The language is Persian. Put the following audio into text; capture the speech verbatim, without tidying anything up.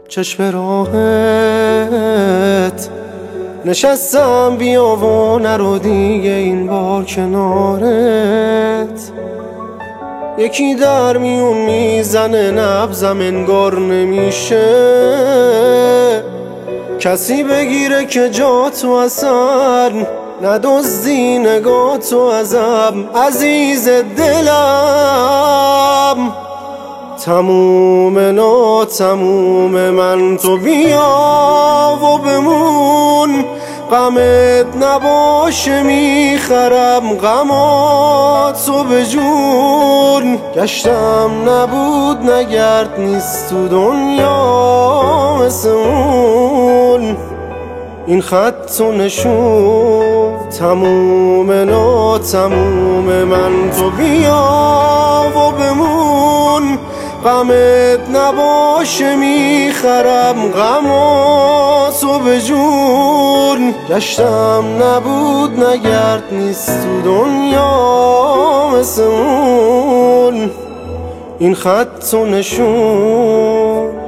چشم راهت نشستم، بیا و نرو دیگه این بار کنارت. یکی در میون میزنه نبضم انگار نمیشه کسی بگیره که جا تو اصلا ندزدی نگاه تو ازم عزیز دلم. تموم نا تموم من تو بیا و بمون، غمت نباشه میخرم غماتو به جون. گشتم نبود نگرد نیست تو دنیا مثل اون، این خط و نشون. تموم نا تموم من تو بیا و بمون، غمت نباشه میخرم غماتو به جون. گشتم نبود نگرد نیست تو دنیا مثل اون، این خط و نشون.